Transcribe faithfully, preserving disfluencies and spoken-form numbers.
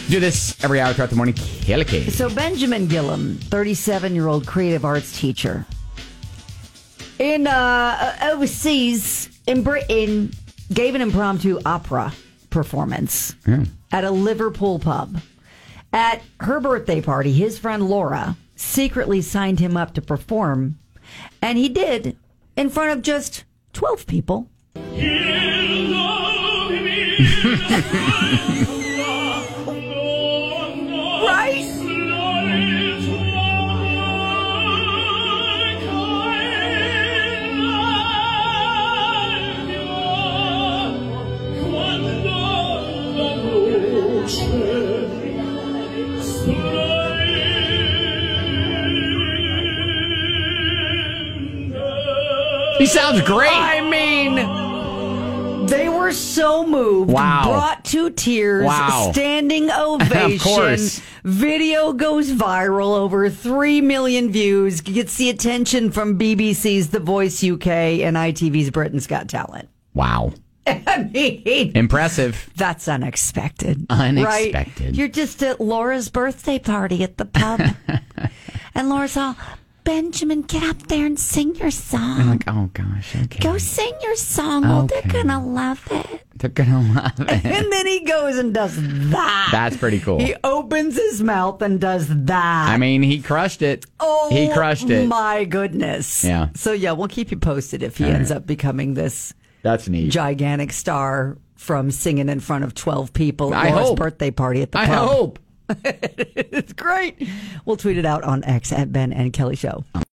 Do this every hour throughout the morning. Kelly K. So Benjamin Gillum, thirty-seven-year-old creative arts teacher in uh, overseas in Britain, gave an impromptu opera performance Yeah. at a Liverpool pub. At her birthday party, his friend Laura secretly signed him up to perform, and he did in front of just twelve people. Right? He sounds great. I mean, they were so moved. Wow. Brought to tears. Wow. Standing ovation. Of course. Video goes viral. Over three million views. Gets the attention from B B C's The Voice U K and I T V's Britain's Got Talent. Wow. I mean, Impressive. that's unexpected. Unexpected. Right? You're just at Laura's birthday party at the pub. And Laura's all, Benjamin, get up there and sing your song. I'm like, oh gosh, okay. Go sing your song. Oh, Okay. they're gonna love it. They're gonna love it. And then he goes and does that. That's pretty cool. He opens his mouth and does that. I mean, he crushed it. oh, he crushed it. My goodness. Yeah. So yeah, we'll keep you posted if he All ends right. up becoming this That's neat. gigantic star from singing in front of twelve people at I Laura's hope. birthday party at the I pub. hope. It's great. We'll tweet it out on X at Ben and Kelly Show.